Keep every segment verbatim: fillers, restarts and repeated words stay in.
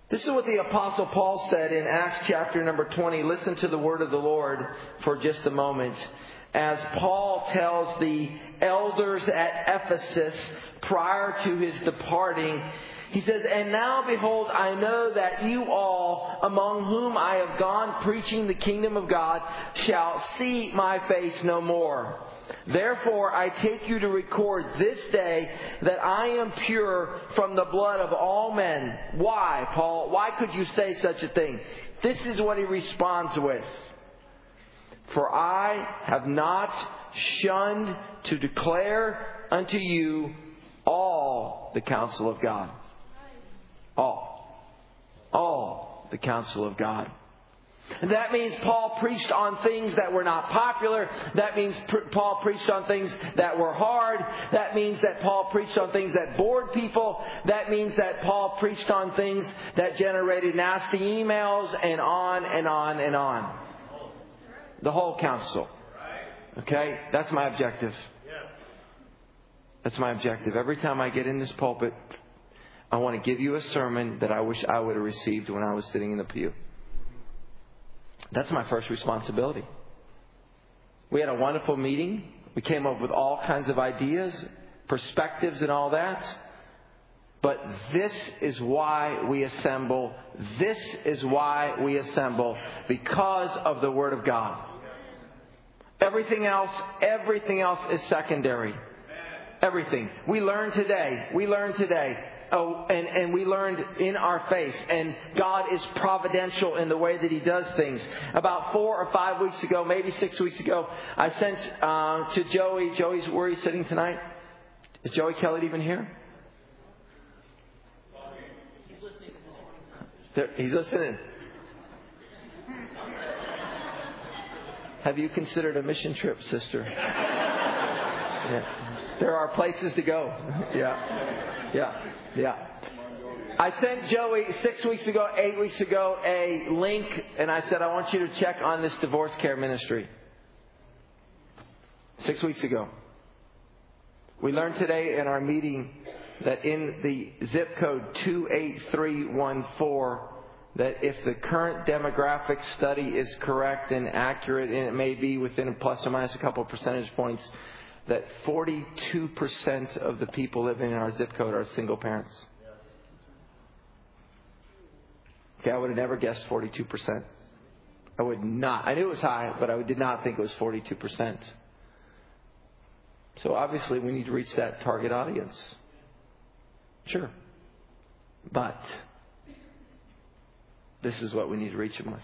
This is what the Apostle Paul said in Acts chapter number twenty. Listen to the word of the Lord for just a moment. As Paul tells the elders at Ephesus prior to his departing, he says, "And now behold, I know that you all, among whom I have gone preaching the kingdom of God, shall see my face no more. Therefore, I take you to record this day that I am pure from the blood of all men." Why, Paul? Why could you say such a thing? This is what he responds with. "For I have not shunned to declare unto you all the counsel of God." All. All the counsel of God. And that means Paul preached on things that were not popular. That means pr- Paul preached on things that were hard. That means that Paul preached on things that bored people. That means that Paul preached on things that generated nasty emails, and on and on and on. The whole counsel. Okay? That's my objective. That's my objective. Every time I get in this pulpit, I want to give you a sermon that I wish I would have received when I was sitting in the pew. That's my first responsibility. We had a wonderful meeting. We came up with all kinds of ideas, perspectives and all that. But this is why we assemble. This is why we assemble. Because of the Word of God. Everything else, everything else is secondary. Everything. We learned today. We learned today. Oh, and, and we learned in our face. And God is providential in the way that He does things. About four or five weeks ago, maybe six weeks ago, I sent uh, to Joey. Joey's where he's sitting tonight. Is Joey Kelly even here? He's listening. There, he's listening. Have you considered a mission trip, sister? Yeah. There are places to go. Yeah. Yeah. Yeah. I sent Joey six weeks ago, eight weeks ago, a link, and I said, I want you to check on this divorce care ministry. Six weeks ago. We learned today in our meeting that in the zip code two eight three one four, that if the current demographic study is correct and accurate, and it may be within plus or minus a couple of percentage points, that forty-two percent of the people living in our zip code are single parents. Okay, I would have never guessed forty-two percent. I would not. I knew it was high, but I did not think it was forty-two percent. So obviously we need to reach that target audience. Sure. But this is what we need to reach them with.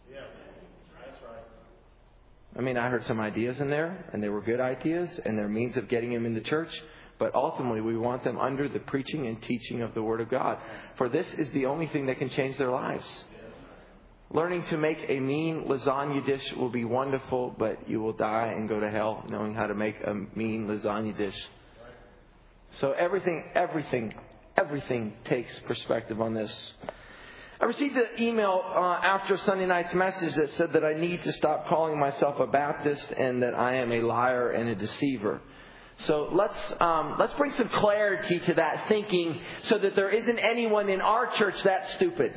I mean, I heard some ideas in there, and they were good ideas, and they're means of getting them in the church. But ultimately, we want them under the preaching and teaching of the Word of God. For this is the only thing that can change their lives. Learning to make a mean lasagna dish will be wonderful, but you will die and go to hell knowing how to make a mean lasagna dish. So everything, everything, everything takes perspective on this. I received an email uh, after Sunday night's message that said that I need to stop calling myself a Baptist and that I am a liar and a deceiver. So let's um, let's bring some clarity to that thinking so that there isn't anyone in our church that stupid.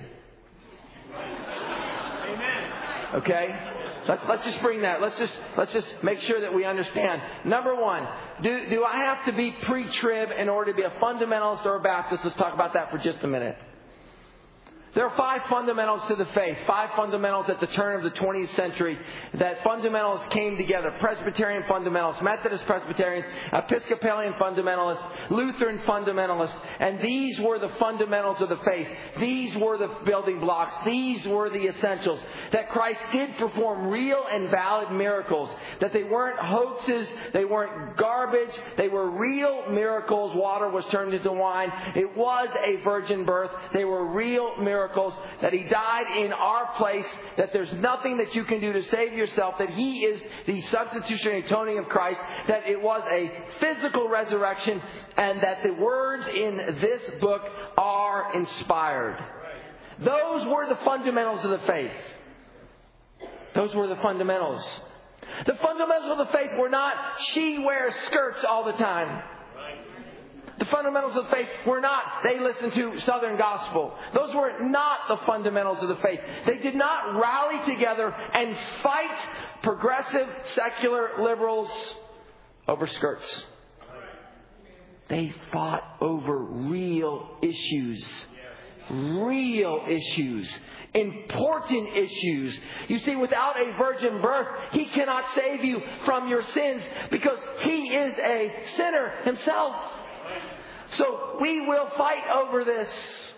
Amen. Okay? Let's, let's just bring that. Let's just let's just make sure that we understand. Number one, do do I have to be pre-trib in order to be a fundamentalist or a Baptist? Let's talk about that for just a minute. There are five fundamentals to the faith. Five fundamentals at the turn of the twentieth century that fundamentalists came together. Presbyterian fundamentalists, Methodist Presbyterians, Episcopalian fundamentalists, Lutheran fundamentalists. And these were the fundamentals of the faith. These were the building blocks. These were the essentials. That Christ did perform real and valid miracles. That they weren't hoaxes. They weren't garbage. They were real miracles. Water was turned into wine. It was a virgin birth. They were real miracles. That He died in our place, that there's nothing that you can do to save yourself, that He is the substitutionary atoning of Christ, that it was a physical resurrection, and that the words in this book are inspired. Those were the fundamentals of the faith. Those were the fundamentals. The fundamentals of the faith were not she wears skirts all the time. The fundamentals of the faith were not, they listened to Southern gospel. Those were not the fundamentals of the faith. They did not rally together and fight progressive, secular liberals over skirts. They fought over real issues. Real issues. Important issues. You see, without a virgin birth, He cannot save you from your sins because He is a sinner Himself. So we will fight over this.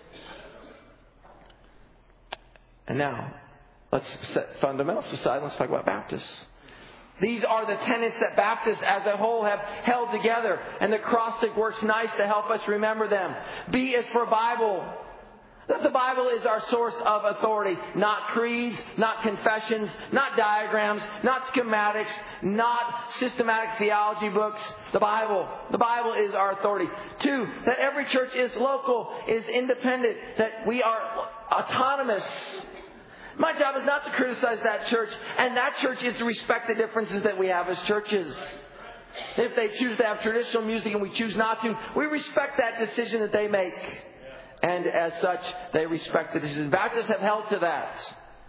And now, let's set fundamentals aside. Let's talk about Baptists. These are the tenets that Baptists as a whole have held together. And the acrostic works nice to help us remember them. B is for Bible. That the Bible is our source of authority. Not creeds, not confessions, not diagrams, not schematics, not systematic theology books. The Bible. The Bible is our authority. Two, that every church is local, is independent, that we are autonomous. My job is not to criticize that church, and that church is to respect the differences that we have as churches. If they choose to have traditional music and we choose not to, we respect that decision that they make. And as such, they respect the decision. Baptists have held to that.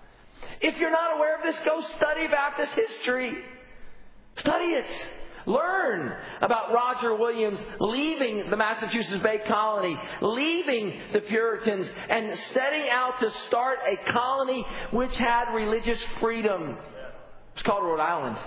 If you're not aware of this, go study Baptist history. Study it. Learn about Roger Williams leaving the Massachusetts Bay Colony, leaving the Puritans, and setting out to start a colony which had religious freedom. It's called Rhode Island.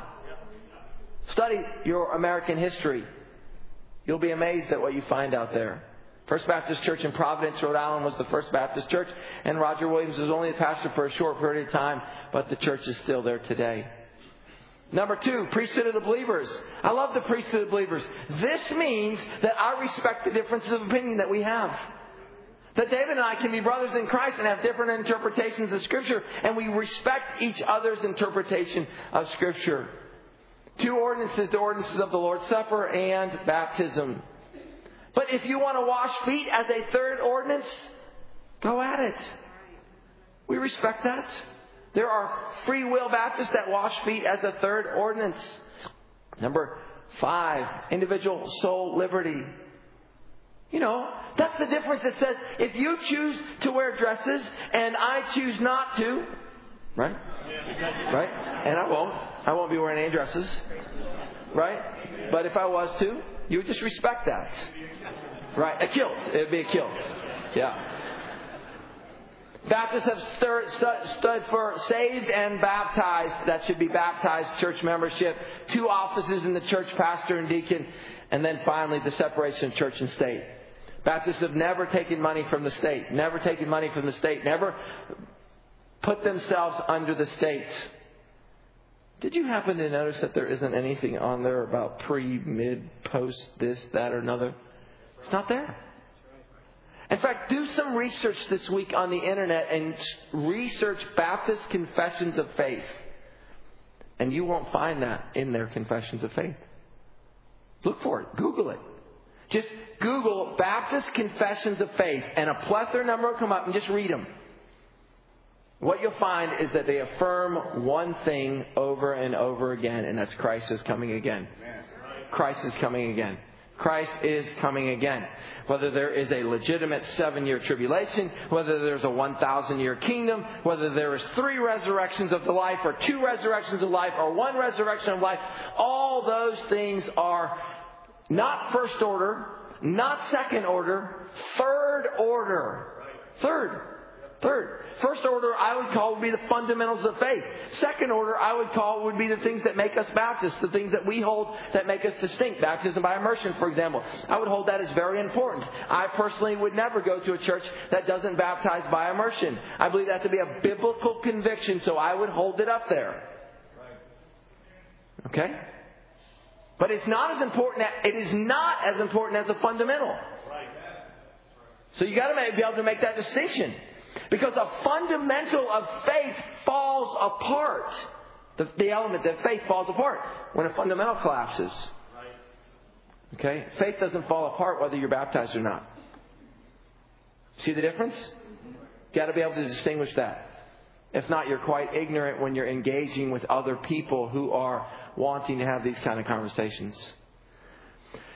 Study your American history. You'll be amazed at what you find out there. First Baptist Church in Providence, Rhode Island was the First Baptist Church, and Roger Williams was only the pastor for a short period of time, but the church is still there today. Number two, priesthood of the believers. I love the priesthood of the believers. This means that I respect the differences of opinion that we have. That David and I can be brothers in Christ and have different interpretations of Scripture, and we respect each other's interpretation of Scripture. Two ordinances, the ordinances of the Lord's Supper and baptism. But if you want to wash feet as a third ordinance, go at it. We respect that. There are free will Baptists that wash feet as a third ordinance. Number five, individual soul liberty. You know, that's the difference that says if you choose to wear dresses and I choose not to, right? Right? And I won't. I won't be wearing any dresses. Right? But if I was to, you would just respect that. Right? A kilt. It would be a kilt. Yeah. Baptists have stir, stu, stood for saved and baptized. That should be baptized church membership. Two offices in the church, pastor and deacon. And then finally, the separation of church and state. Baptists have never taken money from the state. Never taken money from the state. Never put themselves under the state. Did you happen to notice that there isn't anything on there about pre, mid, post, this, that, or another? It's not there. In fact, do some research this week on the internet and research Baptist confessions of faith. And you won't find that in their confessions of faith. Look for it. Google it. Just Google Baptist confessions of faith and a plethora number will come up and just read them. What you'll find is that they affirm one thing over and over again, and that's Christ is coming again. Christ is coming again. Christ is coming again. Whether there is a legitimate seven-year tribulation, whether there's a one thousand year kingdom, whether there is three resurrections of the life or two resurrections of life or one resurrection of life, all those things are not first order, not second order, third order. Third. Third. First order I would call would be the fundamentals of faith. Second order I would call would be the things that make us Baptists, the things that we hold that make us distinct. Baptism by immersion, for example. I would hold that as very important. I personally would never go to a church that doesn't baptize by immersion. I believe that to be a biblical conviction, so I would hold it up there. Okay? But it's not as important. It is not as important as a fundamental. So you got to be able to make that distinction. Because a fundamental of faith falls apart. The, the element of faith falls apart when a fundamental collapses. Okay? Faith doesn't fall apart whether you're baptized or not. See the difference? Got to be able to distinguish that. If not, you're quite ignorant when you're engaging with other people who are wanting to have these kind of conversations.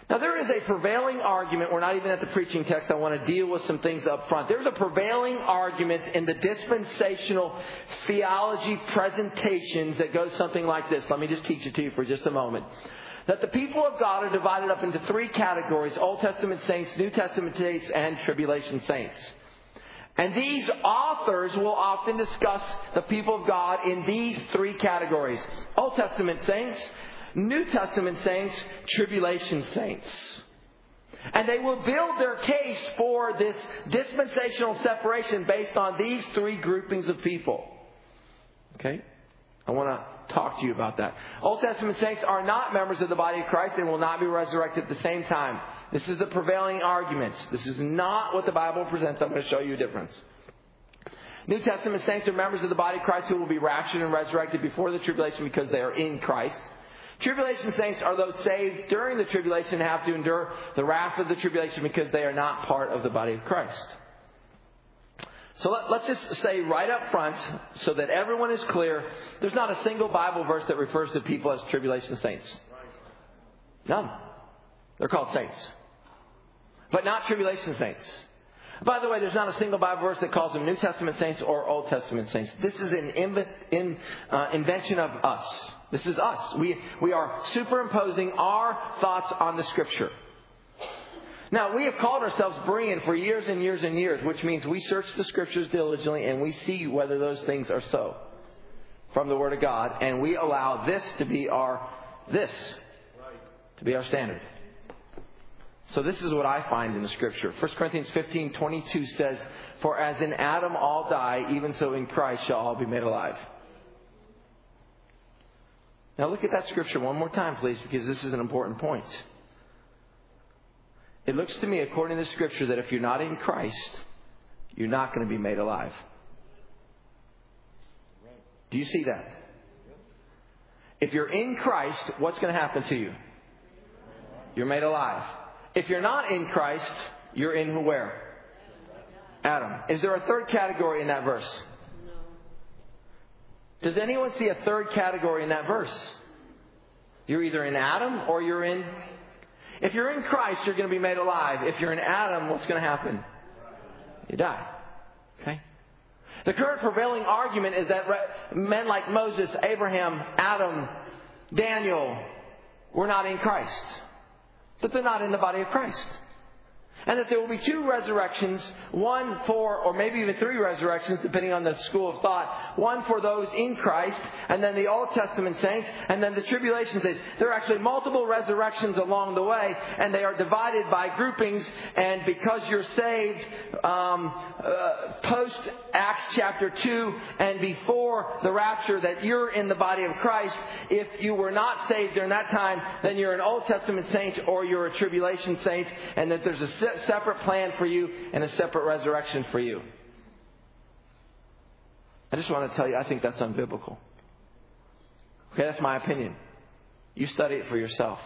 Now, there is a prevailing argument. We're not even at the preaching text. I want to deal with some things up front. There's a prevailing argument in the dispensational theology presentations that goes something like this. Let me just teach it to you for just a moment. That the people of God are divided up into three categories: Old Testament saints, New Testament saints, and tribulation saints. And these authors will often discuss the people of God in these three categories: Old Testament saints, New Testament saints, tribulation saints. And they will build their case for this dispensational separation based on these three groupings of people. Okay? I want to talk to you about that. Old Testament saints are not members of the body of Christ and will not be resurrected at the same time. This is the prevailing argument. This is not what the Bible presents. I'm going to show you a difference. New Testament saints are members of the body of Christ who will be raptured and resurrected before the tribulation because they are in Christ. Tribulation saints are those saved during the tribulation and have to endure the wrath of the tribulation because they are not part of the body of Christ. So let, let's just say right up front, so that everyone is clear, there's not a single Bible verse that refers to people as tribulation saints. None. They're called saints. But not tribulation saints. By the way, there's not a single Bible verse that calls them New Testament saints or Old Testament saints. This is an in, in, uh, invention of us. This is us. We, we are superimposing our thoughts on the Scripture. Now, we have called ourselves Berean for years and years and years, which means we search the Scriptures diligently and we see whether those things are so from the Word of God. And we allow this to be our, this to be our standard. So this is what I find in the Scripture. First Corinthians fifteen twenty-two says, "For as in Adam all die, even so in Christ shall all be made alive." Now look at that Scripture one more time, please, because this is an important point. It looks to me, according to the Scripture, that if you're not in Christ, you're not going to be made alive. Do you see that? If you're in Christ, what's going to happen to you? You're made alive. If you're not in Christ, you're in where? Adam. Is there a third category in that verse? No. Does anyone see a third category in that verse? You're either in Adam or you're in... If you're in Christ, you're going to be made alive. If you're in Adam, what's going to happen? You die. Okay? The current prevailing argument is that men like Moses, Abraham, Adam, Daniel were not in Christ. That they're not in the body of Christ. And that there will be two resurrections, one for, or maybe even three resurrections, depending on the school of thought. One for those in Christ, and then the Old Testament saints, and then the tribulation saints. There are actually multiple resurrections along the way, and they are divided by groupings. And because you're saved um, uh, post Acts chapter two and before the rapture, that you're in the body of Christ. If you were not saved during that time, then you're an Old Testament saint or you're a tribulation saint, and that there's a separate plan for you and a separate resurrection for you. I just want to tell you, I think that's unbiblical. Okay, that's my opinion. You study it for yourself.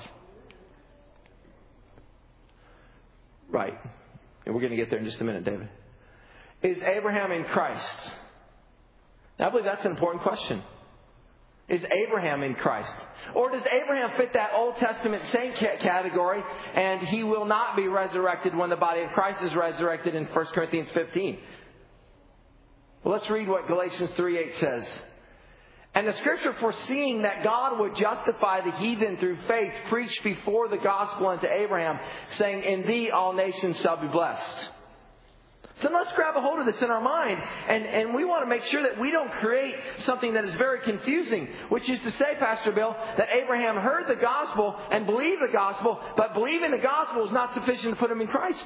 Right. And we're going to get there in just a minute, David. Is Abraham in Christ? Now, I believe that's an important question. Is Abraham in Christ? Or does Abraham fit that Old Testament saint category and he will not be resurrected when the body of Christ is resurrected in First Corinthians fifteen? Well, let's read what Galatians three eight says. "And the Scripture, foreseeing that God would justify the heathen through faith, preached before the gospel unto Abraham, saying, In thee all nations shall be blessed." So let's grab a hold of this in our mind. And, and we want to make sure that we don't create something that is very confusing. Which is to say, Pastor Bill, that Abraham heard the gospel and believed the gospel, but believing the gospel is not sufficient to put him in Christ.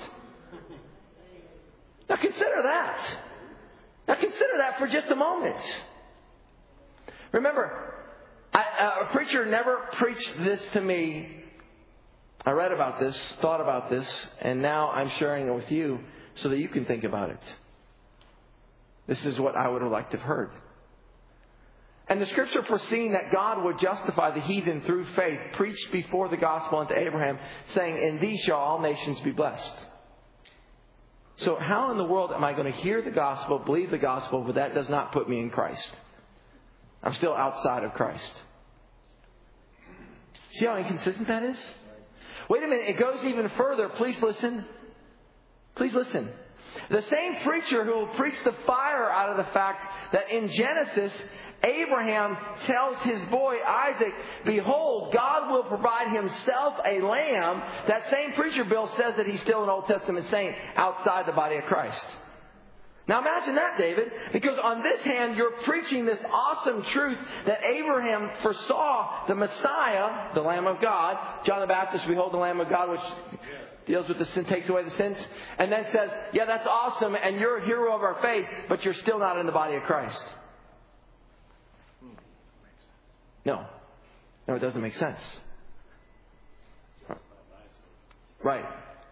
Now consider that. Now consider that for just a moment. Remember, I, a preacher never preached this to me. I read about this, thought about this, and now I'm sharing it with you, so that you can think about it. This is what I would have liked to have heard. "And the Scripture, foreseeing that God would justify the heathen through faith, preached before the gospel unto Abraham, saying, In thee shall all nations be blessed." So how in the world am I going to hear the gospel, believe the gospel, but that does not put me in Christ? I'm still outside of Christ. See how inconsistent that is? Wait a minute, it goes even further. Please listen. Please listen. The same preacher who will preach the fire out of the fact that in Genesis, Abraham tells his boy Isaac, behold, God will provide himself a lamb. That same preacher, Bill, says that he's still an Old Testament saint outside the body of Christ. Now imagine that, David, because on this hand, you're preaching this awesome truth that Abraham foresaw the Messiah, the Lamb of God. John the Baptist, behold the Lamb of God, which deals with the sin, takes away the sins, and then says, yeah, that's awesome, and you're a hero of our faith, but you're still not in the body of Christ. No. No, it doesn't make sense. Right.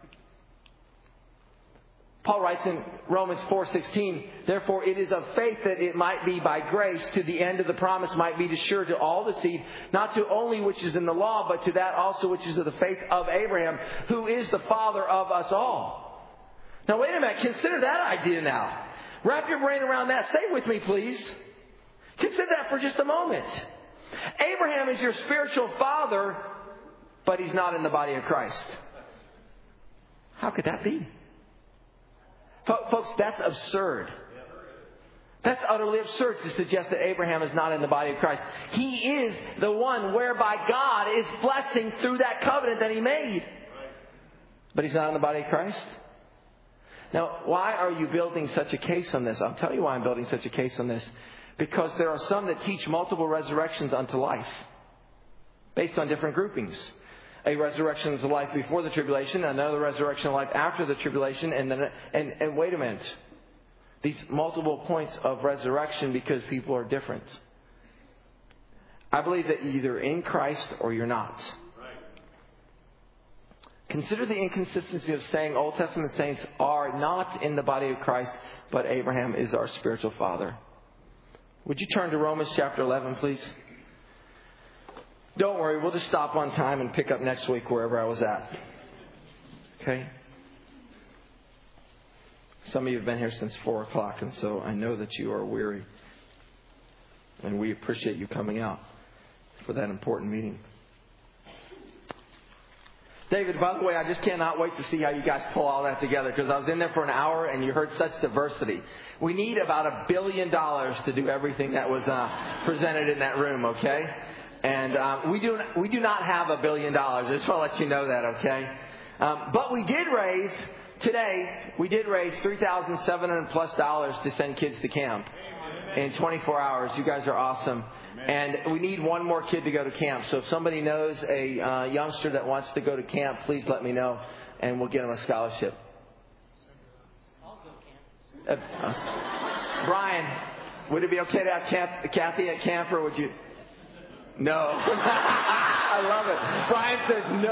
Paul writes in Romans four sixteen, therefore it is of faith that it might be by grace to the end of the promise might be assured to all the seed, not to only which is in the law, but to that also which is of the faith of Abraham, who is the father of us all. Now wait a minute, consider that idea now. Wrap your brain around that. Stay with me, please. Consider that for just a moment. Abraham is your spiritual father, but he's not in the body of Christ. How could that be? Folks, that's absurd. That's utterly absurd to suggest that Abraham is not in the body of Christ. He is the one whereby God is blessing through that covenant that he made. But he's not in the body of Christ? Now, why are you building such a case on this? I'll tell you why I'm building such a case on this. Because there are some that teach multiple resurrections unto life based on different groupings. A resurrection to life before the tribulation, another resurrection of life after the tribulation, and then and, and wait a minute. These multiple points of resurrection because people are different. I believe that you're either in Christ or you're not. Consider the inconsistency of saying Old Testament saints are not in the body of Christ, but Abraham is our spiritual father. Would you turn to Romans chapter eleven, please? Don't worry, we'll just stop on time and pick up next week wherever I was at. Okay? Some of you have been here since four o'clock, and so I know that you are weary. And we appreciate you coming out for that important meeting. David, by the way, I just cannot wait to see how you guys pull all that together, because I was in there for an hour and you heard such diversity. We need about a billion dollars to do everything that was uh, presented in that room, okay? And um, we do we do not have a billion dollars. I just want to let you know that, okay? Um, but we did raise, today, we did raise three thousand seven hundred plus dollars to send kids to camp in twenty-four hours. You guys are awesome. And we need one more kid to go to camp. So if somebody knows a uh, youngster that wants to go to camp, please let me know, and we'll get him a scholarship. I'll go camp. Uh, uh, Brian, would it be okay to have camp, Kathy at camp, or would you? No. I love it. Brian says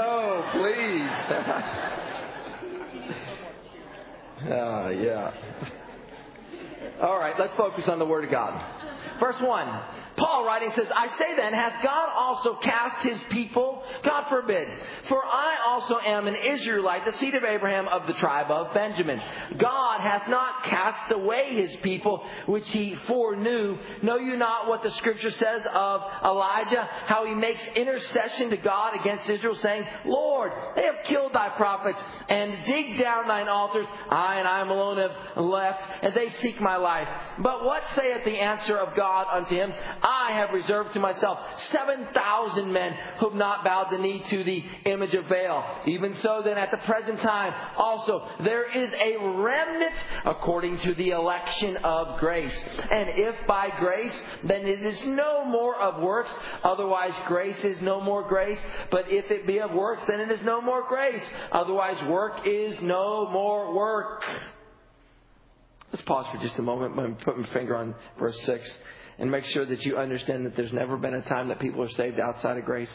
no, please. Oh, uh, yeah. All right, let's focus on the Word of God. Verse one. Paul writing says, I say then, hath God also cast his people? God forbid. For I also am an Israelite, the seed of Abraham of the tribe of Benjamin. God hath not cast away his people, which he foreknew. Know you not what the scripture says of Elijah, how he makes intercession to God against Israel, saying, Lord, they have killed thy prophets and digged down thine altars. I and I am alone have left, and they seek my life. But what saith the answer of God unto him? I have reserved to myself seven thousand men who have not bowed the knee to the image of Baal. Even so, then at the present time also there is a remnant according to the election of grace. And if by grace, then it is no more of works. Otherwise grace is no more grace. But if it be of works, then it is no more grace. Otherwise work is no more work. Let's pause for just a moment. I'm putting my finger on verse six. And make sure that you understand that there's never been a time that people are saved outside of grace.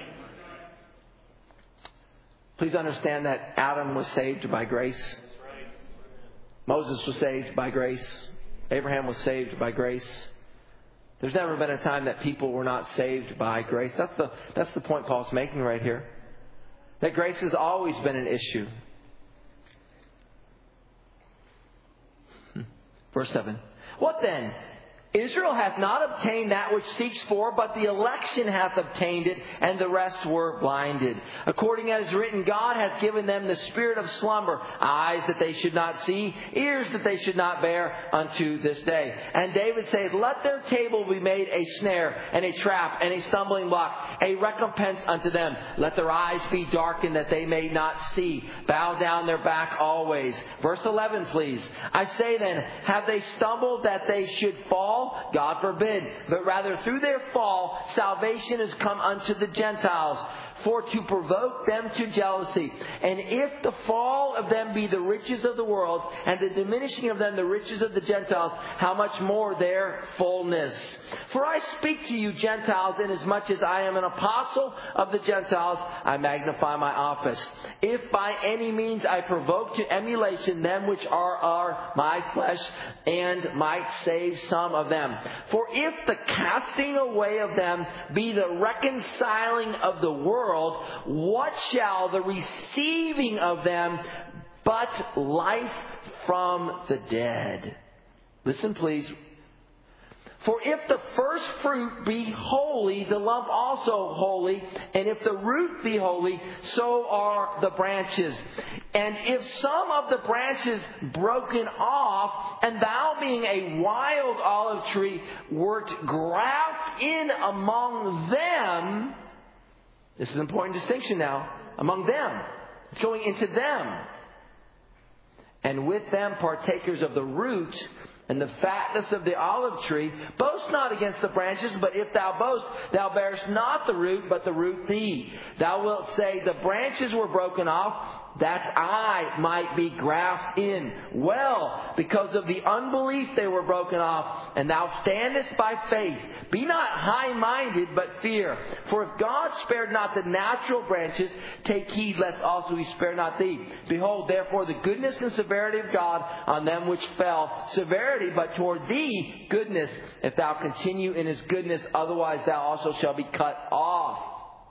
Please understand that Adam was saved by grace. Moses was saved by grace. Abraham was saved by grace. There's never been a time that people were not saved by grace. That's the, that's the point Paul's making right here. That grace has always been an issue. Verse seven. What then? Israel hath not obtained that which seeks for, but the election hath obtained it, and the rest were blinded. According as written, God hath given them the spirit of slumber, eyes that they should not see, ears that they should not bear unto this day. And David saith, let their table be made a snare, and a trap, and a stumbling block, a recompense unto them. Let their eyes be darkened, that they may not see. Bow down their back always. Verse eleven, please. I say then, have they stumbled that they should fall? God forbid. But rather through their fall, salvation is come unto the Gentiles, for to provoke them to jealousy. And if the fall of them be the riches of the world, and the diminishing of them the riches of the Gentiles, how much more their fullness? For I speak to you Gentiles, inasmuch as I am an apostle of the Gentiles, I magnify my office. If by any means I provoke to emulation them which are, are my flesh, and might save some of them. For if the casting away of them be the reconciling of the world, what shall the receiving of them but life from the dead? Listen, please. For if the first fruit be holy, the lump also holy. And if the root be holy, so are the branches. And if some of the branches broken off, and thou being a wild olive tree, wert graft in among them. This is an important distinction now. Among them. It's going into them. And with them partakers of the root and the fatness of the olive tree. Boast not against the branches, but if thou boast, thou bearest not the root, but the root thee. Thou wilt say, the branches were broken off, that I might be grafted in. Well, because of the unbelief they were broken off, and thou standest by faith. Be not high-minded, but fear. For if God spared not the natural branches, take heed lest also he spare not thee. Behold, therefore, the goodness and severity of God on them which fell. Severity, but toward thee goodness, if thou continue in his goodness, otherwise thou also shalt be cut off.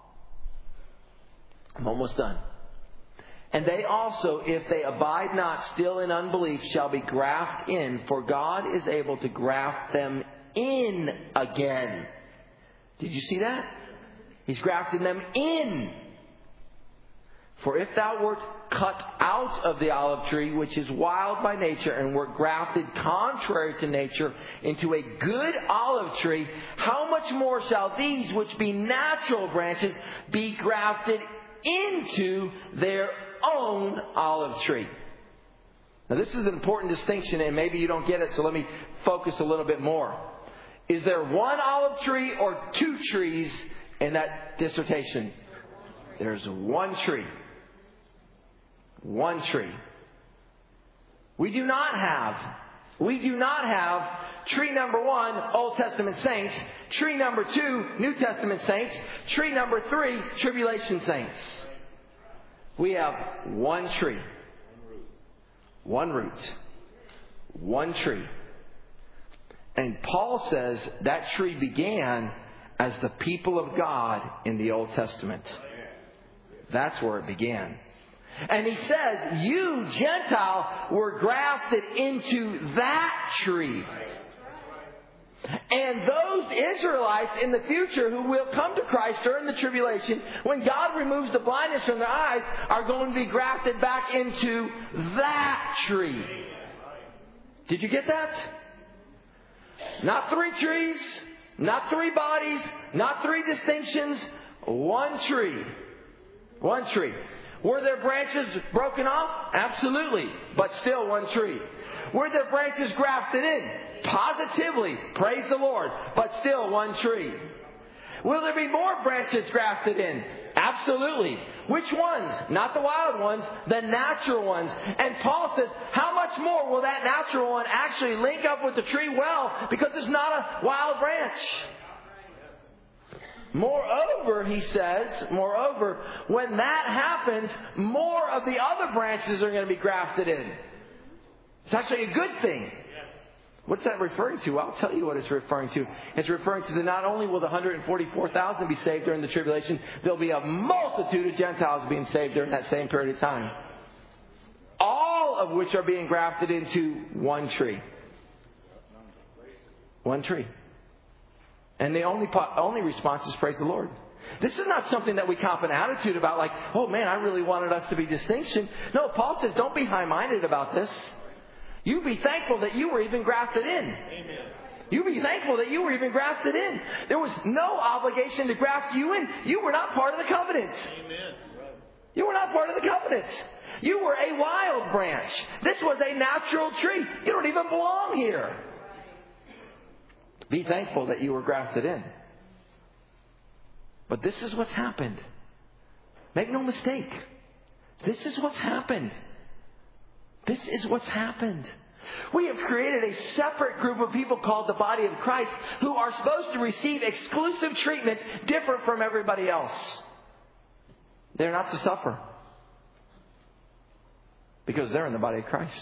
I'm almost done. And they also, if they abide not still in unbelief, shall be grafted in, for God is able to graft them in again. Did you see that? He's grafting them in. For if thou wert cut out of the olive tree, which is wild by nature, and wert grafted contrary to nature into a good olive tree, how much more shall these, which be natural branches, be grafted into their own olive tree? Now this is an important distinction, and maybe you don't get it, so let me focus a little bit more. Is there one olive tree or two trees in that dissertation? There's one tree. One tree. We do not have, we do not have tree number one, Old Testament saints, tree number two, New Testament saints, tree number three, tribulation saints. We have one tree, one root, one tree. And Paul says that tree began as the people of God in the Old Testament. That's where it began. And he says, you, Gentile, were grafted into that tree. And those Israelites in the future who will come to Christ during the tribulation, when God removes the blindness from their eyes, are going to be grafted back into that tree. Did you get that? Not three trees, not three bodies, not three distinctions, one tree. One tree. Were there branches broken off? Absolutely. But still one tree. Were there branches grafted in? Positively. Praise the Lord. But still one tree. Will there be more branches grafted in? Absolutely. Which ones? Not the wild ones, the natural ones. And Paul says, how much more will that natural one actually link up with the tree? Well, because it's not a wild branch. Moreover, he says, moreover, when that happens, more of the other branches are going to be grafted in. It's actually a good thing. What's that referring to? I'll tell you what it's referring to. It's referring to that not only will the one hundred forty-four thousand be saved during the tribulation, there'll be a multitude of Gentiles being saved during that same period of time. All of which are being grafted into one tree. One tree. And the only only response is praise the Lord. This is not something that we cop an attitude about like, oh man, I really wanted us to be distinction. No, Paul says don't be high-minded about this. You be thankful that you were even grafted in. Amen. You be thankful that you were even grafted in. There was no obligation to graft you in. You were not part of the covenant. Amen. You were not part of the covenant. You were a wild branch. This was a natural tree. You don't even belong here. Be thankful that you were grafted in. But this is what's happened. Make no mistake. This is what's happened. This is what's happened. We have created a separate group of people called the body of Christ who are supposed to receive exclusive treatment different from everybody else. They're not to suffer because they're in the body of Christ.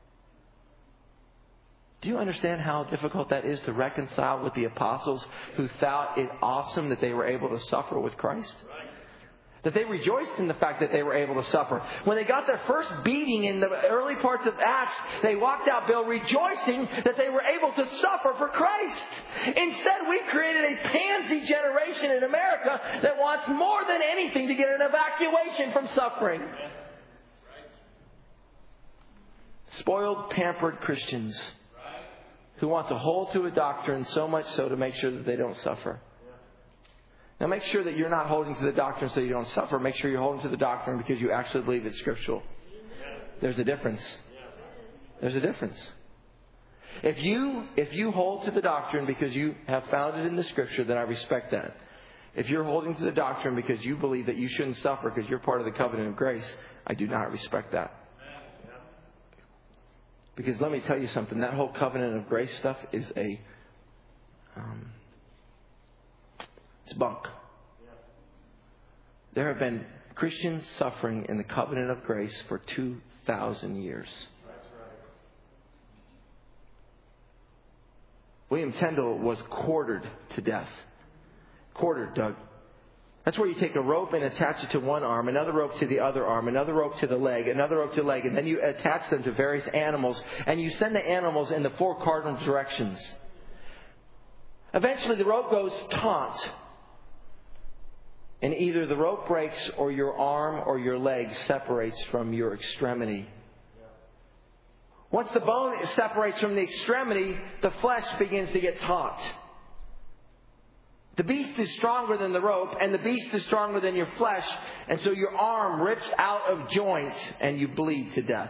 Do you understand how difficult that is to reconcile with the apostles who thought it awesome that they were able to suffer with Christ? That they rejoiced in the fact that they were able to suffer. When they got their first beating in the early parts of Acts, they walked out, Bill, rejoicing that they were able to suffer for Christ. Instead, we've created a pansy generation in America that wants more than anything to get an evacuation from suffering. Spoiled, pampered Christians who want to hold to a doctrine so much so to make sure that they don't suffer. Now make sure that you're not holding to the doctrine so you don't suffer. Make sure you're holding to the doctrine because you actually believe it's scriptural. There's a difference. There's a difference. If you if you hold to the doctrine because you have found it in the scripture, then I respect that. If you're holding to the doctrine because you believe that you shouldn't suffer because you're part of the covenant of grace, I do not respect that. Because let me tell you something, that whole covenant of grace stuff is a um, it's bunk. There have been Christians suffering in the covenant of grace for two thousand years. William Tyndale was quartered to death. Quartered, Doug. That's where you take a rope and attach it to one arm, another rope to the other arm, another rope to the leg, another rope to the leg, and then you attach them to various animals, and you send the animals in the four cardinal directions. Eventually the rope goes taut, and either the rope breaks or your arm or your leg separates from your extremity. Once the bone separates from the extremity, the flesh begins to get taut. The beast is stronger than the rope, and the beast is stronger than your flesh, and so your arm rips out of joint and you bleed to death.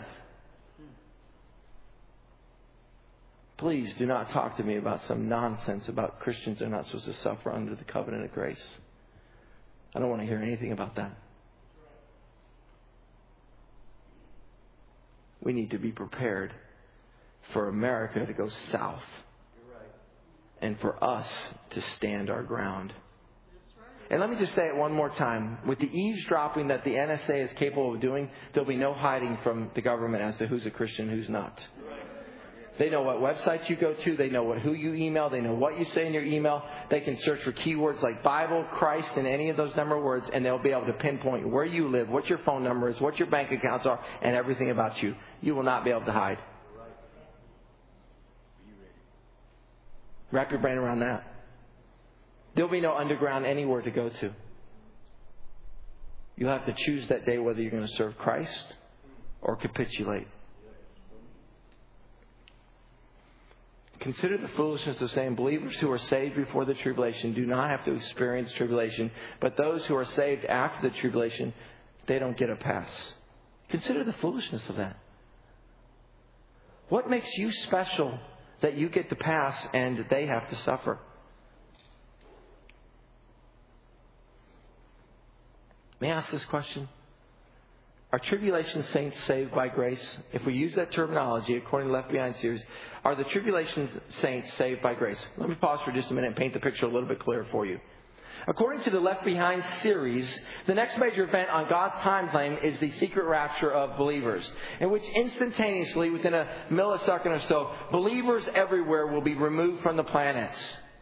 Please do not talk to me about some nonsense about Christians are not supposed to suffer under the covenant of grace. I don't want to hear anything about that. We need to be prepared for America to go south. And for us to stand our ground. And let me just say it one more time. With the eavesdropping that the N S A is capable of doing, there'll be no hiding from the government as to who's a Christian and who's not. They know what websites you go to. They know what who you email. They know what you say in your email. They can search for keywords like Bible, Christ, and any of those number words, and they'll be able to pinpoint where you live, what your phone number is, what your bank accounts are, and everything about you. You will not be able to hide. Wrap your brain around that. There'll be no underground anywhere to go to. You'll have to choose that day whether you're going to serve Christ or capitulate. Consider the foolishness of saying believers who are saved before the tribulation do not have to experience tribulation, but those who are saved after the tribulation, they don't get a pass. Consider the foolishness of that. What makes you special that you get to pass and they have to suffer? May I ask this question? Are tribulation saints saved by grace? If we use that terminology according to Left Behind series, are the tribulation saints saved by grace? Let me pause for just a minute and paint the picture a little bit clearer for you. According to the Left Behind series, the next major event on God's timeline is the secret rapture of believers, in which instantaneously, within a millisecond or so, believers everywhere will be removed from the planets.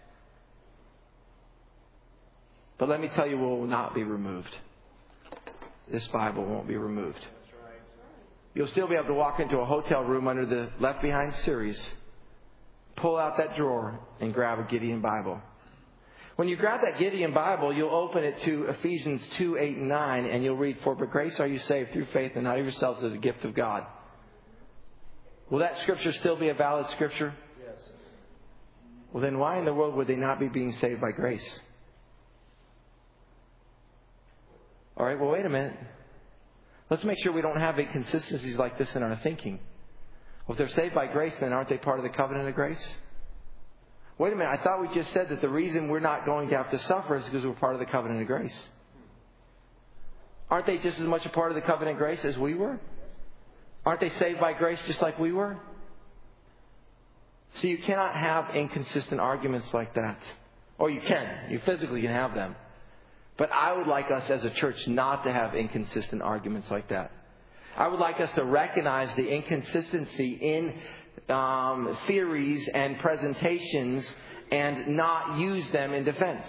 But let me tell you what will not be removed. This Bible won't be removed. You'll still be able to walk into a hotel room under the Left Behind series, pull out that drawer and grab a Gideon Bible. When you grab that Gideon Bible, you'll open it to Ephesians two, eight, and nine, and you'll read, "For by grace are you saved through faith, and not of yourselves as a gift of God." Will that scripture still be a valid scripture? Yes. Well, then why in the world would they not be being saved by grace? All right, well, wait a minute. Let's make sure we don't have inconsistencies like this in our thinking. Well, if they're saved by grace, then aren't they part of the covenant of grace? Wait a minute, I thought we just said that the reason we're not going to have to suffer is because we're part of the covenant of grace. Aren't they just as much a part of the covenant of grace as we were? Aren't they saved by grace just like we were? So you cannot have inconsistent arguments like that. Or you can. You physically can have them. But I would like us as a church not to have inconsistent arguments like that. I would like us to recognize the inconsistency in um, theories and presentations and not use them in defense.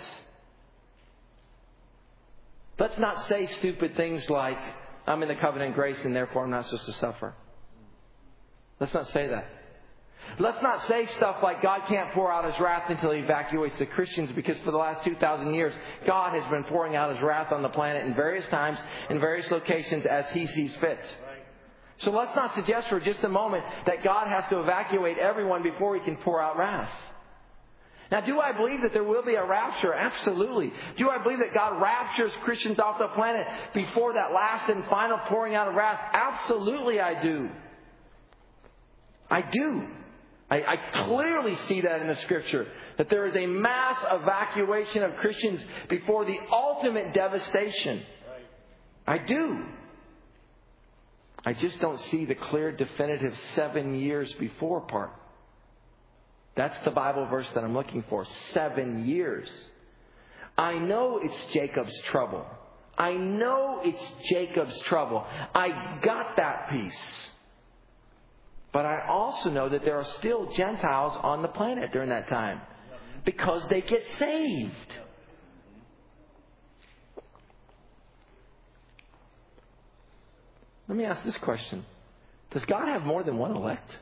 Let's not say stupid things like, "I'm in the covenant of grace and therefore I'm not supposed to suffer." Let's not say that. Let's not say stuff like God can't pour out His wrath until He evacuates the Christians, because for the last two thousand years, God has been pouring out His wrath on the planet in various times, in various locations as He sees fit. So let's not suggest for just a moment that God has to evacuate everyone before He can pour out wrath. Now, do I believe that there will be a rapture? Absolutely. Do I believe that God raptures Christians off the planet before that last and final pouring out of wrath? Absolutely I do. I do. I, I clearly see that in the Scripture, that there is a mass evacuation of Christians before the ultimate devastation. I do. I just don't see the clear, definitive seven years before part. That's the Bible verse that I'm looking for. Seven years. I know it's Jacob's trouble. I know it's Jacob's trouble. I got that piece. But I also know that there are still Gentiles on the planet during that time, because they get saved. Let me ask this question. Does God have more than one elect?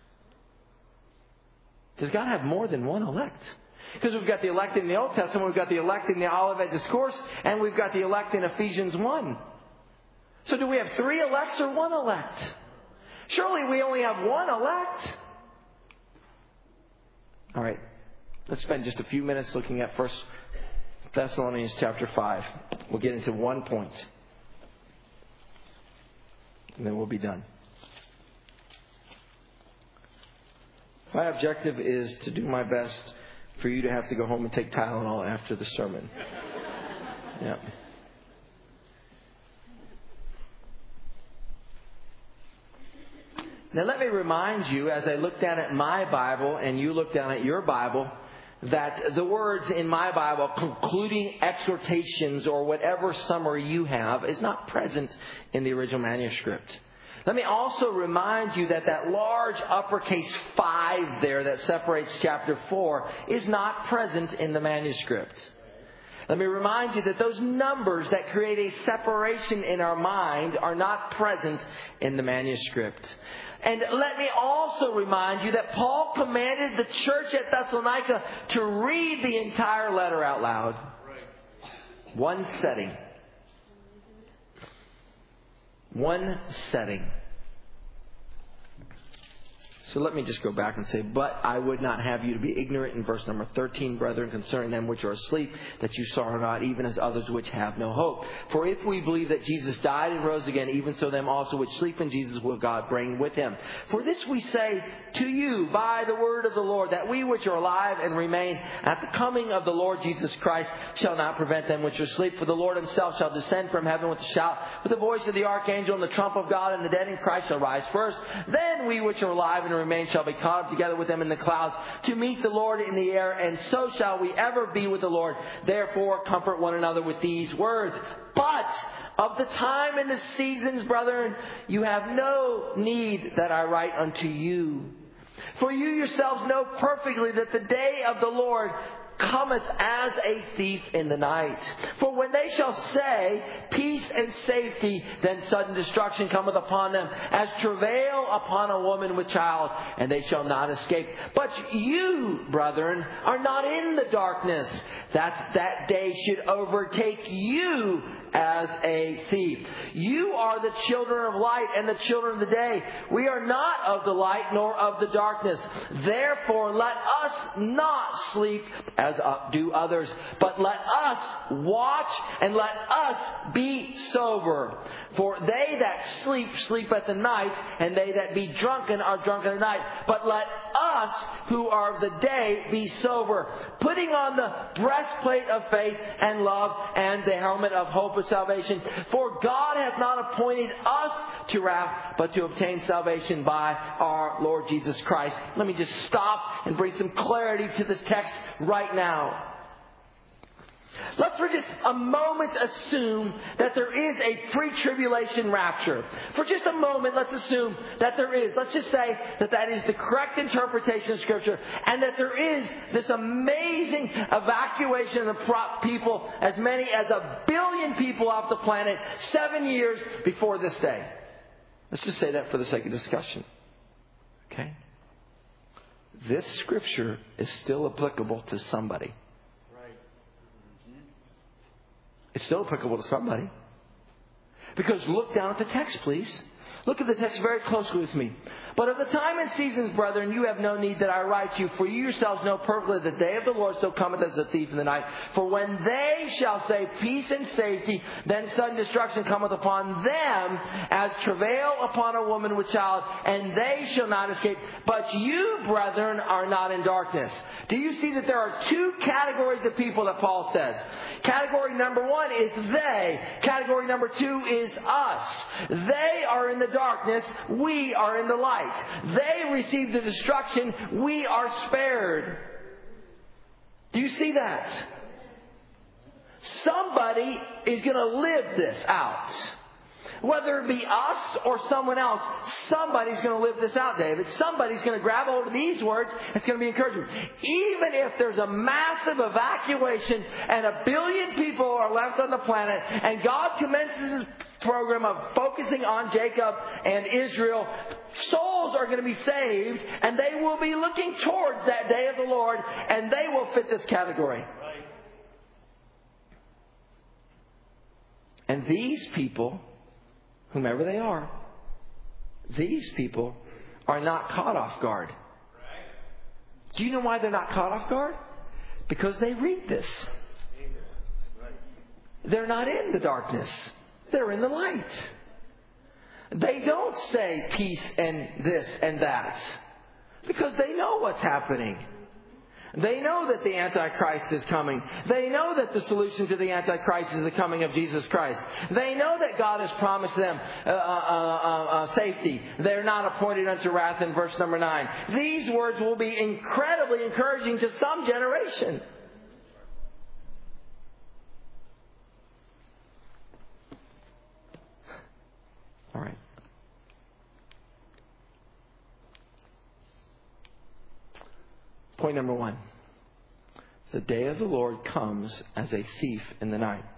Does God have more than one elect? Because we've got the elect in the Old Testament, we've got the elect in the Olivet Discourse, and we've got the elect in Ephesians one. So do we have three elects or one elect? Surely we only have one elect. All right. Let's spend just a few minutes looking at First Thessalonians chapter five. We'll get into one point. And then we'll be done. My objective is to do my best for you to have to go home and take Tylenol after the sermon. Yeah. Now let me remind you, as I look down at my Bible and you look down at your Bible, that the words in my Bible, concluding exhortations or whatever summary you have, is not present in the original manuscript. Let me also remind you that that large uppercase five there that separates chapter four is not present in the manuscript. Let me remind you that those numbers that create a separation in our mind are not present in the manuscript. And let me also remind you that Paul commanded the church at Thessalonica to read the entire letter out loud. One setting. One setting. So let me just go back and say, "But I would not have you to be ignorant," in verse number thirteen, "brethren, concerning them which are asleep, that you sorrow not, even as others which have no hope. For if we believe that Jesus died and rose again, even so them also which sleep in Jesus will God bring with Him. For this we say to you by the word of the Lord, that we which are alive and remain at the coming of the Lord Jesus Christ shall not prevent them which are asleep. For the Lord Himself shall descend from heaven with a shout, with the voice of the archangel and the trump of God, and the dead in Christ shall rise first. Then we which are alive and remain shall be caught up together with them in the clouds to meet the Lord in the air, and so shall we ever be with the Lord. Therefore comfort one another with these words. But of the time and the seasons, brethren, you have no need that I write unto you. For you yourselves know perfectly that the day of the Lord cometh as a thief in the night. For when they shall say, peace and safety, then sudden destruction cometh upon them, as travail upon a woman with child, and they shall not escape. But you, brethren, are not in the darkness, that that day should overtake you as a thief. You are the children of light and the children of the day. We are not of the light nor of the darkness. Therefore, let us not sleep as do others, but let us watch and let us be sober. For they that sleep, sleep at the night, and they that be drunken are drunk at the night. But let us, who are of the day, be sober, putting on the breastplate of faith and love, and the helmet of hope of salvation. For God hath not appointed us to wrath, but to obtain salvation by our Lord Jesus Christ. Let me just stop and bring some clarity to this text right now. Let's for just a moment assume that there is a pre-tribulation rapture. For just a moment, let's assume that there is. Let's just say that that is the correct interpretation of Scripture, and that there is this amazing evacuation of people, as many as a billion people off the planet, seven years before this day. Let's just say that for the sake of discussion. Okay? This Scripture is still applicable to somebody. It's still applicable to somebody. Because look down at the text, please. Look at the text very closely with me. But of the time and seasons, brethren, you have no need that I write to you, for you yourselves know perfectly that the day of the Lord so cometh as a thief in the night. For when they shall say peace and safety, then sudden destruction cometh upon them, as travail upon a woman with child, and they shall not escape. But you, brethren, are not in darkness. Do you see that there are two categories of people that Paul says? Category number one is they. Category number two is us. They are in the darkness. We are in the light. They receive the destruction. We are spared. Do you see that? Somebody is going to live this out. Whether it be us or someone else, somebody's going to live this out, David. Somebody's going to grab hold of these words. It's going to be encouraging. Even if there's a massive evacuation and a billion people are left on the planet, and God commences His program of focusing on Jacob and Israel, souls are going to be saved, and they will be looking towards that day of the Lord, and they will fit this category. Right. And these people, whomever they are, these people are not caught off guard. Do you know why they're not caught off guard? Because they read this. They're not in the darkness. They're in the light. They don't say peace and this and that, because they know what's happening. They know that the Antichrist is coming. They know that the solution to the Antichrist is the coming of Jesus Christ. They know that God has promised them uh, uh, uh, uh, safety. They're not appointed unto wrath in verse number nine. These words will be incredibly encouraging to some generation. All right. Point number one. The day of the Lord comes as a thief in the night.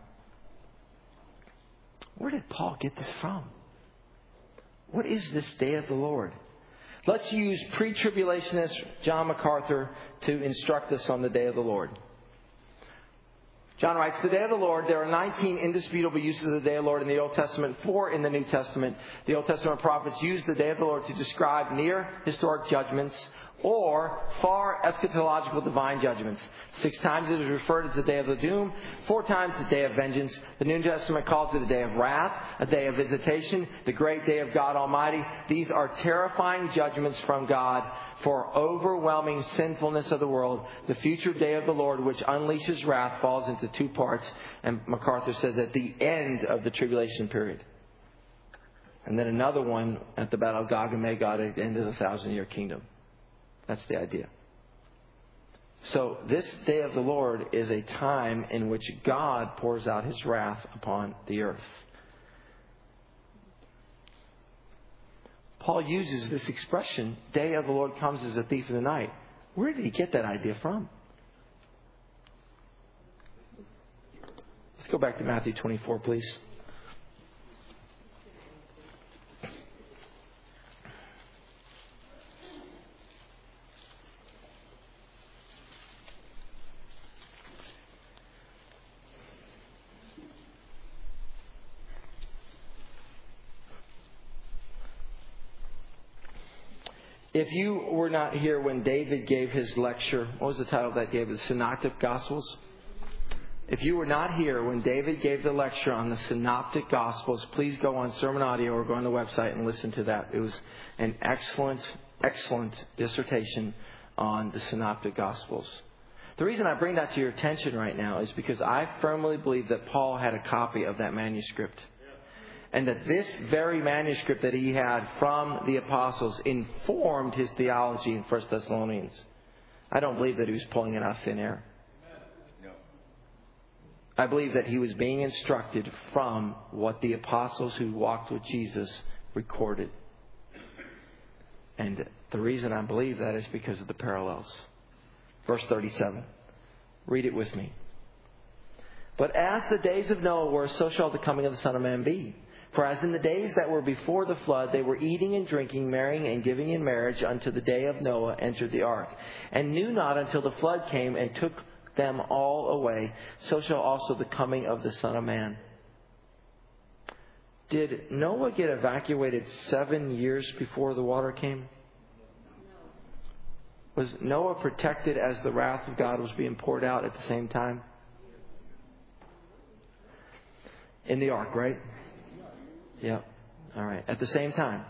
Where did Paul get this from? What is this day of the Lord? Let's use pre-tribulationist John MacArthur to instruct us on the day of the Lord. John writes, the day of the Lord, there are nineteen indisputable uses of the day of the Lord in the Old Testament, four in the New Testament. The Old Testament prophets used the day of the Lord to describe near historic judgments or far eschatological divine judgments. Six times it is referred as the day of the doom, four times the day of vengeance. The New Testament calls it a day of wrath, a day of visitation, the great day of God Almighty. These are terrifying judgments from God for overwhelming sinfulness of the world. The future day of the Lord, which unleashes wrath, falls into two parts. And MacArthur says at the end of the tribulation period. And then another one at the Battle of Gog and Magog at the end of the thousand year kingdom. That's the idea. So this day of the Lord is a time in which God pours out His wrath upon the earth. Paul uses this expression, day of the Lord comes as a thief in the night. Where did he get that idea from? Let's go back to Matthew twenty-four, please. If you were not here when David gave his lecture, what was the title of that, David? The Synoptic Gospels? If you were not here when David gave the lecture on the Synoptic Gospels, please go on Sermon Audio or go on the website and listen to that. It was an excellent, excellent dissertation on the Synoptic Gospels. The reason I bring that to your attention right now is because I firmly believe that Paul had a copy of that manuscript. And that this very manuscript that he had from the apostles informed his theology in First Thessalonians. I don't believe that he was pulling it out of thin air. I believe that he was being instructed from what the apostles who walked with Jesus recorded. And the reason I believe that is because of the parallels. Verse thirty-seven. Read it with me. But as the days of Noah were, so shall the coming of the Son of Man be. For as in the days that were before the flood, they were eating and drinking, marrying and giving in marriage unto the day of Noah entered the ark, and knew not until the flood came and took them all away, so shall also the coming of the Son of Man. Did Noah get evacuated seven years before the water came? Was Noah protected as the wrath of God was being poured out at the same time? In the ark, right? Yep. All right. At the same time.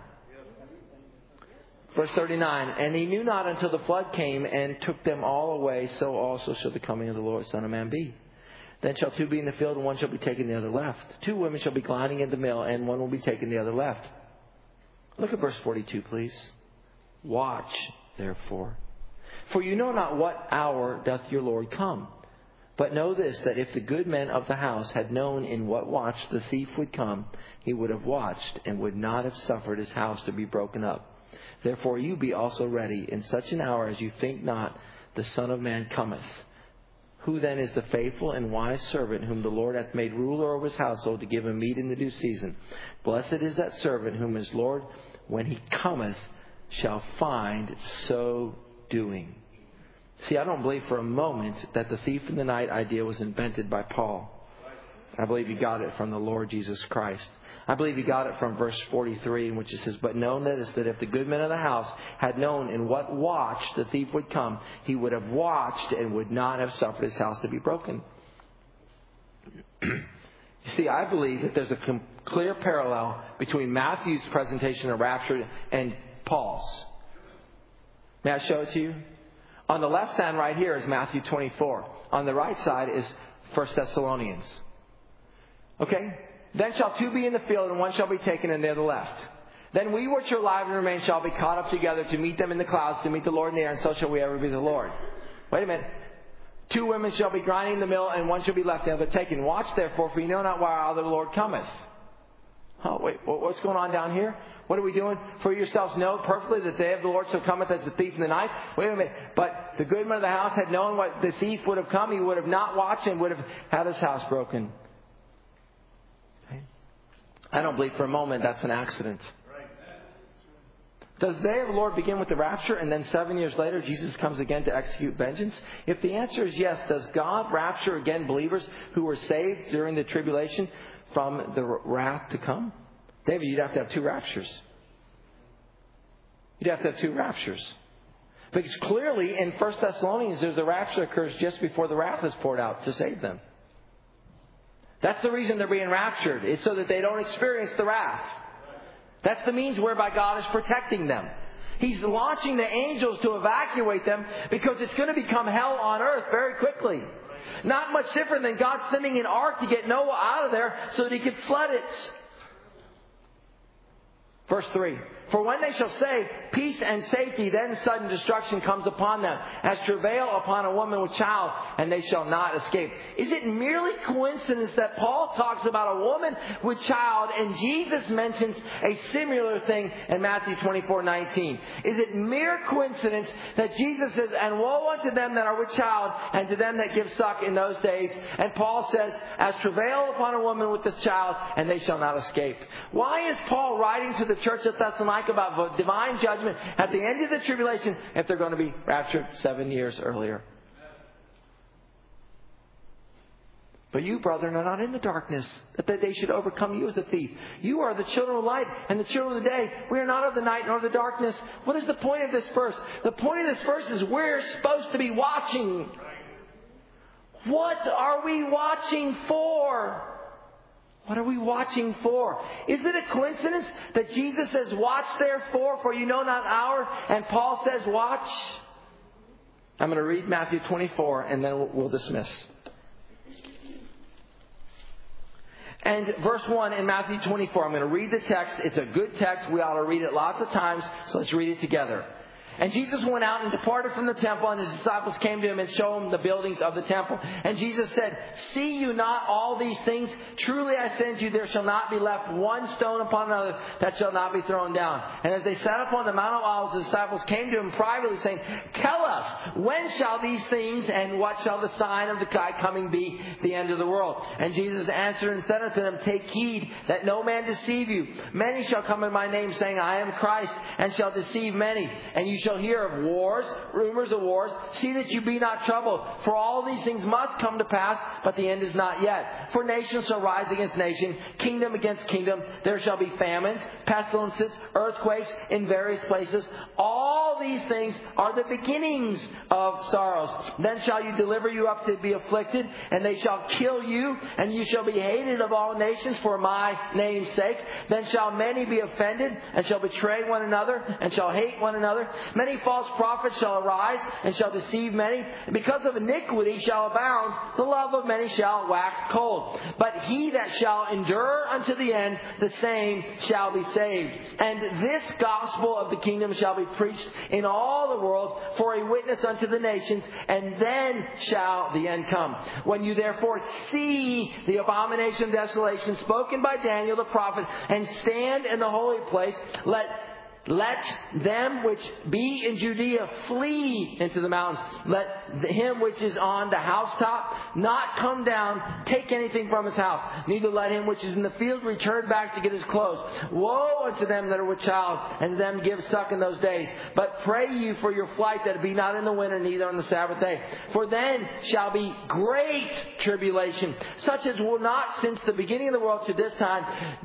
Verse thirty-nine. And he knew not until the flood came and took them all away, so also shall the coming of the Lord Son of Man be. Then shall two be in the field, and one shall be taken, the other left. Two women shall be grinding in the mill, and one will be taken, the other left. Look at verse forty-two, please. Watch, therefore. For you know not what hour doth your Lord come. But know this, that if the good men of the house had known in what watch the thief would come, he would have watched and would not have suffered his house to be broken up. Therefore you be also ready in such an hour as you think not the Son of Man cometh. Who then is the faithful and wise servant whom the Lord hath made ruler over his household to give him meat in the due season? Blessed is that servant whom his Lord, when he cometh, shall find so doing. See, I don't believe for a moment that the thief in the night idea was invented by Paul. I believe he got it from the Lord Jesus Christ. I believe he got it from verse forty-three, in which it says, But know this, that if the good men of the house had known in what watch the thief would come, he would have watched and would not have suffered his house to be broken. You see, I believe that there's a com- clear parallel between Matthew's presentation of rapture and Paul's. May I show it to you? On the left side right here is Matthew twenty-four. On the right side is First Thessalonians. Okay? Then shall two be in the field, and one shall be taken, and the other left. Then we which are alive and remain shall be caught up together to meet them in the clouds, to meet the Lord in the air, and so shall we ever be the Lord. Wait a minute. Two women shall be grinding in the mill, and one shall be left, and the other taken. Watch therefore, for you know not what hour the Lord cometh. Oh, wait, what's going on down here? What are we doing? For yourselves know perfectly that the day of the Lord so cometh as a thief in the night. Wait a minute. But the good man of the house had known what the thief would have come. He would have not watched and would have had his house broken. Okay. I don't believe for a moment that's an accident. Does the day of the Lord begin with the rapture and then seven years later Jesus comes again to execute vengeance? If the answer is yes, does God rapture again believers who were saved during the tribulation from the wrath to come? David, you'd have to have two raptures. You'd have to have two raptures. Because clearly in First Thessalonians, there's a rapture that occurs just before the wrath is poured out to save them. That's the reason they're being raptured, is so that they don't experience the wrath. That's the means whereby God is protecting them. He's launching the angels to evacuate them because it's going to become hell on earth very quickly. Not much different than God sending an ark to get Noah out of there so that he could flood it. Verse three. For when they shall say, peace and safety, then sudden destruction comes upon them, as travail upon a woman with child, and they shall not escape. Is it merely coincidence that Paul talks about a woman with child, and Jesus mentions a similar thing in Matthew twenty-four nineteen? Is it mere coincidence that Jesus says, and woe unto them that are with child, and to them that give suck in those days? And Paul says, as travail upon a woman with this child, and they shall not escape. Why is Paul writing to the church at Thessalonica about divine judgment at the end of the tribulation if they're going to be raptured seven years earlier? But you, brethren, are not in the darkness, that the day should overcome you as a thief. You are the children of light and the children of the day. We are not of the night nor of the darkness. What is the point of this verse? The point of this verse is we're supposed to be watching. What are we watching for? What are we watching for? Is it a coincidence that Jesus says, watch therefore, for you know not the hour, and Paul says, watch? I'm going to read Matthew twenty-four, and then we'll dismiss. And verse one in Matthew twenty-four, I'm going to read the text. It's a good text. We ought to read it lots of times, so let's read it together. And Jesus went out and departed from the temple, and his disciples came to him and showed him the buildings of the temple. And Jesus said, see you not all these things? Truly I say unto you, there shall not be left one stone upon another that shall not be thrown down. And as they sat upon the Mount of Olives, the disciples came to him privately, saying, tell us, when shall these things, and what shall the sign of the coming be, the end of the world? And Jesus answered and said unto them, take heed that no man deceive you. Many shall come in my name, saying, I am Christ, and shall deceive many. And you shall hear of wars, rumors of wars. See that you be not troubled. For all these things must come to pass, but the end is not yet. For nation shall rise against nation, kingdom against kingdom. There shall be famines, pestilences, earthquakes in various places. All these things are the beginnings of sorrows. Then shall you deliver you up to be afflicted, and they shall kill you, and you shall be hated of all nations for my name's sake. Then shall many be offended, and shall betray one another, and shall hate one another. Many false prophets shall arise, and shall deceive many. And because of iniquity shall abound, the love of many shall wax cold. But he that shall endure unto the end, the same shall be saved. And this gospel of the kingdom shall be preached in all the world for a witness unto the nations, and then shall the end come. When you therefore see the abomination of desolation spoken by Daniel the prophet, and stand in the holy place, let Let them which be in Judea flee into the mountains. Let him which is on the housetop not come down, take anything from his house. Neither let him which is in the field return back to get his clothes. Woe unto them that are with child, and to them give suck in those days. But pray you for your flight, that it be not in the winter, neither on the Sabbath day. For then shall be great tribulation, such as will not since the beginning of the world to this time,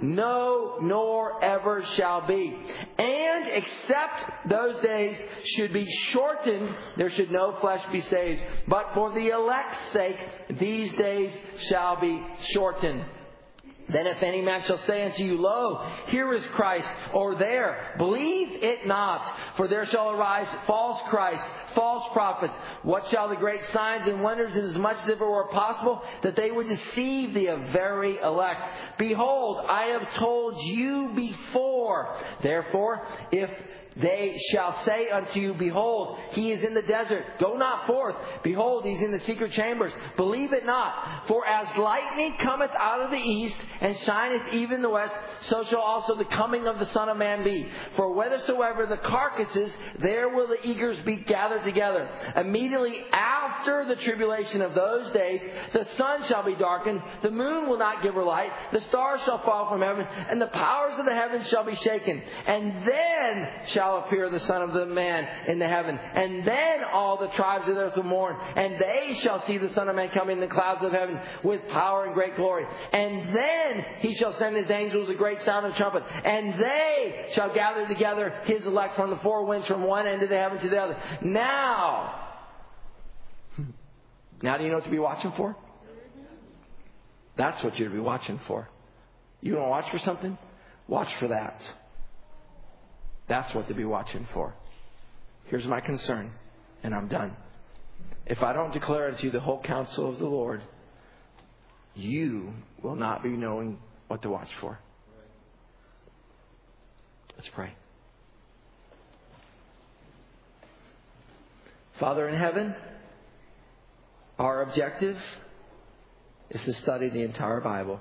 no, nor ever shall be. And And except those days should be shortened, there should no flesh be saved. But for the elect's sake, these days shall be shortened. Then if any man shall say unto you, Lo, here is Christ, or there, believe it not. For there shall arise false Christ, false prophets. What shall the great signs and wonders, inasmuch as if it were possible, that they would deceive the very elect? Behold, I have told you before. Therefore, if they shall say unto you, Behold, he is in the desert. Go not forth. Behold, he is in the secret chambers. Believe it not. For as lightning cometh out of the east, and shineth even the west, so shall also the coming of the Son of Man be. For whithersoever the carcasses, there will the eagles be gathered together. Immediately after the tribulation of those days, the sun shall be darkened, the moon will not give her light, the stars shall fall from heaven, and the powers of the heavens shall be shaken. And then shall appear the Son of the Man in the heaven. And then all the tribes of the earth will mourn, and they shall see the Son of Man coming in the clouds of heaven with power and great glory. And then he shall send his angels with a great sound of trumpet, and they shall gather together his elect from the four winds, from one end of the heaven to the other. Now, now do you know what to be watching for? That's what you're to be watching for. You want to watch for something? Watch for that. That's what to be watching for. Here's my concern, and I'm done. If I don't declare it to you the whole counsel of the Lord, you will not be knowing what to watch for. Let's pray. Father in heaven, our objective is to study the entire Bible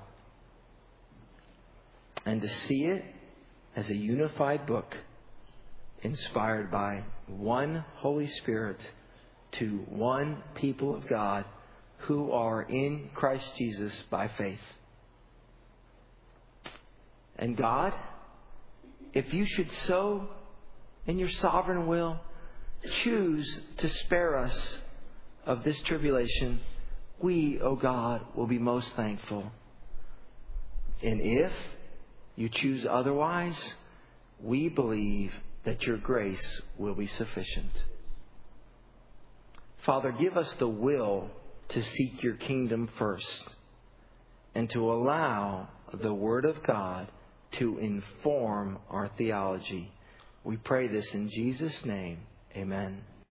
and to see it as a unified book inspired by one Holy Spirit to one people of God who are in Christ Jesus by faith. And God, if you should so, in your sovereign will, choose to spare us of this tribulation, we, O God, will be most thankful. And if you choose otherwise, we believe that your grace will be sufficient. Father, give us the will to seek your kingdom first and to allow the Word of God to inform our theology. We pray this in Jesus' name. Amen.